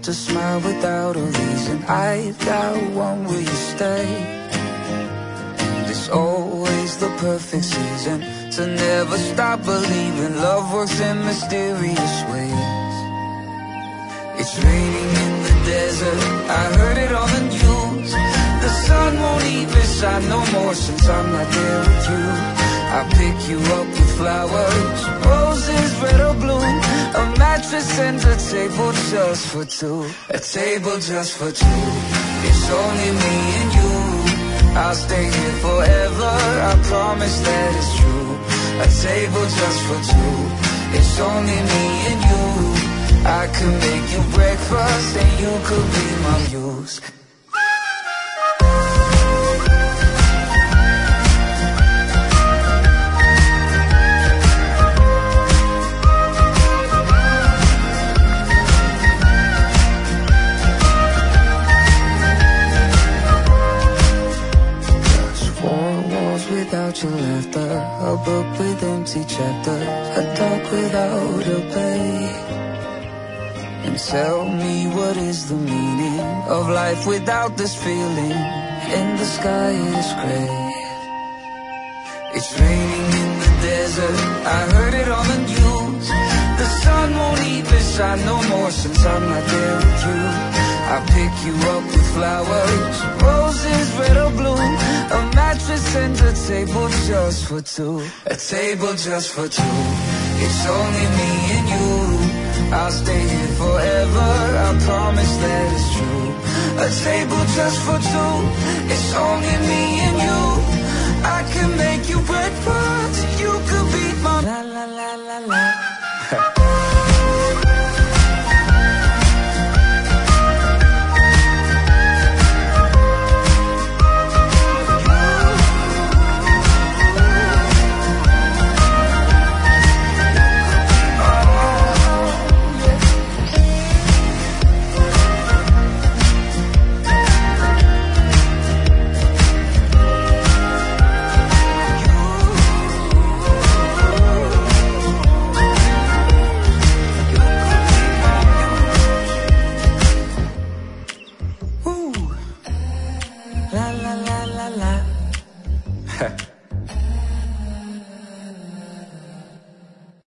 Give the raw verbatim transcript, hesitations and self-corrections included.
to smile without a reason. I've got one, will you stay? It's always the perfect season to never stop believing love works in mysterious ways. It's raining in the desert, I heard it on the news. The sun won't even shine no more since I'm not there with you. I pick you up with flowers, roses, red or blue, a mattress and a table just for two. A table just for two. It's only me and you. I'll stay here forever, I promise that it's true. A table just for two. It's only me and you. I could make you breakfast and you could be my muse. Without your laughter, a book with empty chapters, a dog without a play. And tell me, what is the meaning of life without this feeling? And the sky is gray. It's raining in the desert, I heard it on the news. The sun won't even shine no more since I'm not there with you. I pick you up with flowers, roses, red or blue, a mattress and a table just for two. A table just for two. It's only me and you. I'll stay here forever, I promise that it's true. A table just for two. It's only me and you. I can make you breakfast, you could be my la la la la la.